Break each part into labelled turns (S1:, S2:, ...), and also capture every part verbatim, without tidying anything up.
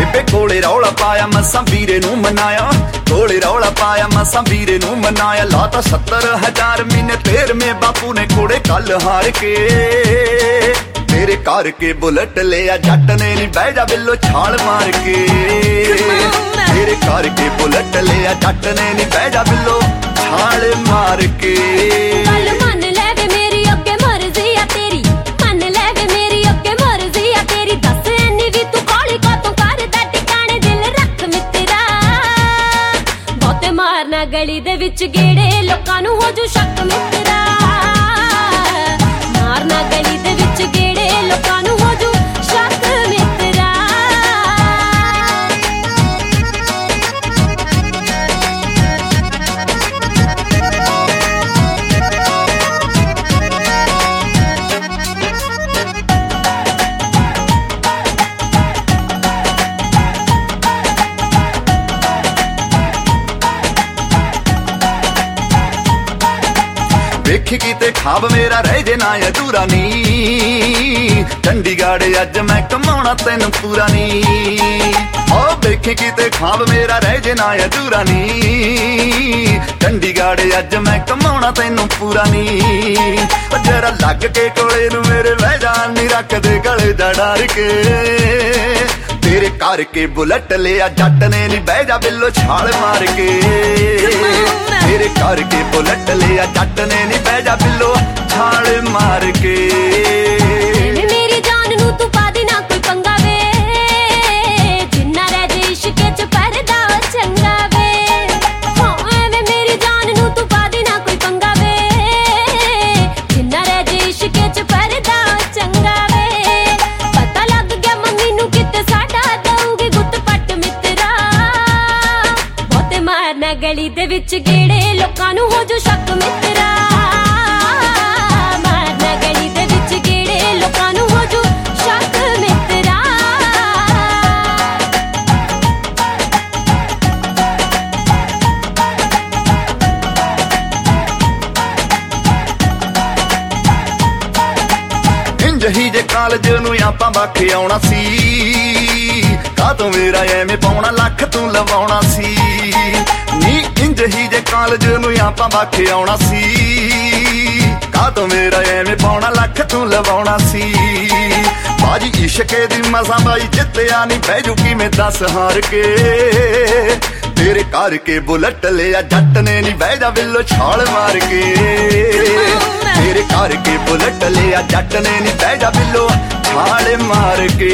S1: ਬੇਬੇ ਕੋਲੇ ਰੌਲਾ ਪਾਇਆ ਮਸਾਂ ਵੀਰੇ ਨੂੰ ਮਨਾਇਆ, ਕੋਲੇ ਰੌਲਾ ਪਾਇਆ ਮਸਾਂ ਵੀਰੇ ਨੂੰ ਮਨਾਇਆ। ਲਾ ਤਾਂ ਸੱਤਰ ਹਜ਼ਾਰ ਮਹੀਨੇ ਤੇਰਵੇਂ ਬਾਪੂ ਨੇ ਕੋੜੇ ਕੱਲ ਹਾਰ ਕੇ। ਤੇਰੇ ਕਰਕੇ ਬੁਲਟ ਲਿਆ ਜੱਟ ਨੇ ਨੀ ਬਹਿ ਜਾ ਬਿੱਲੋ ਛਾਲ ਮਾਰ ਕੇ। ਤੇਰੇ ਕਰਕੇ ਬੁਲਟ ਲਿਆ ਜੱਟ ਨੇ ਨੀ ਬਹਿ ਜਾ ਬਿੱਲੋ ਛਾਲ ਮਾਰ ਕੇ।
S2: ਗੱਲ ਮੰਨ ਲੈ ਵੇ ਮੇਰੀ ਅੱਗੇ ਮਰਜ਼ੀ ਆ ਤੇਰੀ, ਮੰਨ ਲੈ ਵੇ ਮੇਰੀ ਅੱਗੇ ਮਰਜ਼ੀ ਆ ਤੇਰੀ। ਦੱਸ ਐਨੀ ਵੀ ਤੂੰ ਕਾਲੀ ਕਾਤੋਂ ਕਰਦਾ ਟਿਕਾਣੇ ਦਿਲ ਰੱਖ ਮਿੱਤਰਾ। ਬਹੁਤੇ ਮਾਰਨਾ ਗਲੀ ਦੇ ਵਿੱਚ ਗੇੜੇ ਲੋਕਾਂ ਨੂੰ ਹੋ ਜੂ ਸ਼ੱਕ ਮਿੱਤਰਾ। ਮਾਰਨਾ ਗਲੀ ਦੇ ਵਿੱਚ ਗੇੜੇ ਲੋਕਾਂ ਨੂੰ ਹੋ ਜੂ ਸ਼ੱਕ ਮਿੱਤਰਾ।
S1: ਵੇਖੀ ਕਿਤੇ ਖਾਬ ਮੇਰਾ ਰਹਿ ਜੇ ਨਾ ਅਧੂਰਾ ਨੀ। ਚੰਡੀਗੜ੍ਹ ਅੱਜ ਮੈਂ ਕਮਾਉਣਾ ਤੈਨੂੰ ਪੂਰਾ ਨੀ। ਓ ਵੇਖੀ ਕਿਤੇ ਖਾਬ ਮੇਰਾ ਰਹਿ ਜੇ ਨਾ ਅਧੂਰਾ ਨੀ। ਚੰਡੀਗੜ੍ਹ ਅੱਜ ਮੈਂ ਕਮਾਉਣਾ ਤੈਨੂੰ ਪੂਰਾ ਨੀ। ਜਰਾ ਲੱਗ ਕੇ ਕੋਲੇ ਨੂੰ ਮੇਰੇ ਬਹਿ ਜਾ ਨੀ ਰੱਖਦੇ ਗਲੇ ਦਾ ਡਰ ਕੇ। ਤੇਰੇ ਕਰਕੇ ਬੁਲਟ ਲਿਆ ਜੱਟ ਨੇ ਨੀ ਬਹਿ ਜਾ ਬਿੱਲੋ ਛਾਲ ਮਾਰ ਕੇ। ਤੇਰੇ ਕਰਕੇ ਬੁਲਟ ਲਿਆ ਜੱਟ ਨੇ ਨੀ ਬਹਿ ਜਾ ਬਿੱਲੋ ਛਾਲ ਮਾਰ ਕੇ।
S2: ਮੇਰੀ ਜਾਨ ਨੂੰ ਤੂੰ ਪਾ ਦੇ ਨਾ ਕੋਈ ਪੰਗਾ ਵੇ, ਜਿੰਨਾ ਰਹਿ ਜੇ ਇਸ਼ਕ ਚ ਪਰਦਾ ਚੰਗਾ ਵੇ। ਹਾਂ ਐਵੇਂ ਮੇਰੀ ਜਾਨ ਨੂੰ ਤੂੰ ਪਾ ਦੇ ਨਾ ਕੋਈ ਪੰਗਾ ਵੇ, ਜਿੰਨਾ ਰਹਿ ਜੇ ਇਸ਼ਕ ਚ ਪਰਦਾ ਚੰਗਾ ਵੇ। ਪਤਾ ਲੱਗ ਗਿਆ ਮੰਮੀ ਨੂੰ ਕਿਤੇ ਸਾਡਾ ਦਊਗੀ ਗੁੱਟ ਪੱਟ ਮਿੱਤਰਾ। ਬਹੁਤੇ ਮਾਰਨਾ ਗਲੀ ਦੇ ਵਿੱਚ ਗੇੜੇ ਲੋਕਾਂ ਨੂੰ ਹੋ ਜੂ ਸ਼ੱਕ ਮਿੱਤਰਾ। ਮਾਰਨਾ ਗਲੀ ਦੇ ਵਿੱਚ ਗੇੜੇ ਲੋਕਾਂ ਨੂੰ ਹੋ ਜੂ ਸ਼ੱਕ ਮਿੱਤਰਾ।
S1: ਇੰਜ ਹੀ ਜੇ ਕਾਲਜ ਨੂੰ ਆਪਾਂ ਬਾਖੇ ਆਉਣਾ ਸੀ। ਕਾਤੋਂ ਮੇਰਾ ਐਵੇਂ ਪਾਉਣਾ ਲੱਖ ਤੂੰ ਲਵਾਉਣਾ ਸੀ ਨੀ। ਇੰਜ ਹੀ ਜੇ ਕਾਲਜ ਨੂੰ ਆਪਾਂ ਬਾਖੇ ਆਉਣਾ ਸੀ। ਕਾਤੋਂ ਮੇਰਾ ਐਵੇਂ ਪਾਉਣਾ ਲੱਖ ਤੂੰ ਲਵਾਉਣਾ ਸੀ। ਬਾਜੀ ਇਸ਼ਕੇ ਦੀ ਮਸਾਂ ਬਾਈ ਜਿੱਤਿਆ ਨੀ ਬਹਿ ਜੂ ਕਿਵੇਂ ਦੱਸ ਹਾਰ ਕੇ। ਤੇਰੇ ਕਰਕੇ ਬੁਲਟ ਲਿਆ ਜੱਟ ਨੇ ਨੀ ਬਹਿ ਜਾ ਬਿੱਲੋ ਛਾਲ ਮਾਰ ਕੇ। ਤੇਰੇ ਕਰਕੇ ਬੁਲਟ ਲਿਆ ਜੱਟ ਨੇ ਨੀ ਬਹਿ ਜਾ ਬਿੱਲੋ ਛਾਲ ਮਾਰ ਕੇ।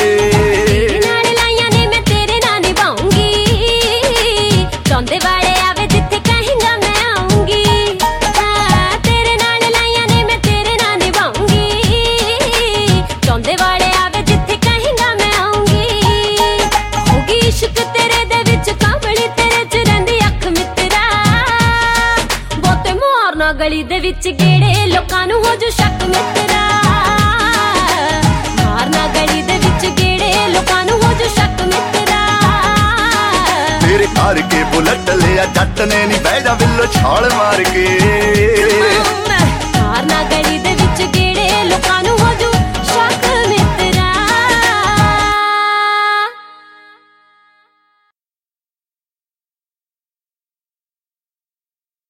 S1: ਚੌਂਦੇ ਵਾਲੇ ਆਵੇ ਜਿੱਥੇ ਕਹੇਂਗਾ ਮੈਂ ਆਉਂਗੀ। ਹਾਂ ਤੇਰੇ ਨਾਲ ਲਾਈਆਂ ਨੇ ਮੈਂ ਤੇਰੇ ਨਾਲ ਨਿਭਾਉਂਗੀ। ਚੌਂਦੇ ਵਾਲੇ ਆਵੇ ਜਿੱਥੇ ਕਹੇਂਗਾ ਮੈਂ ਆਉਂਗੀ। ਹੋਗੀ ਇਸ਼ਕ ਤੇਰੇ ਦੇ ਵਿੱਚ ਕਾਂਵਲੀ ਤੇਰੇ ਚ ਰਹਿੰਦੀ ਅੱਖ ਮਿੱਤਰਾ। ਬਹੁਤੇ ਮਾਰਨਾ ਗਲੀ ਦੇ ਵਿੱਚ ਗੇੜੇ ਲੋਕਾਂ ਨੂੰ ਹੋ ਜੂ ਸ਼ੱਕ ਮਿੱਤਰਾ। ਮਾਰਨਾ ਗਲੀ ਦੇ ਵਿੱਚ ਗੇੜੇ ਲੋਕਾਂ ਨੂੰ ਹੋ ਜੂ ਸ਼ੱਕ ਮਿੱਤਰਾ। ਤੇਰੇ ਕਰਕੇ ਬੁਲਟ ਲਿਆ ਜੱਟ ਨੇ ਨੀ ਬਹਿ ਜਾ ਬਿੱਲੋ ਛਾਲ ਮਾਰ ਕੇ।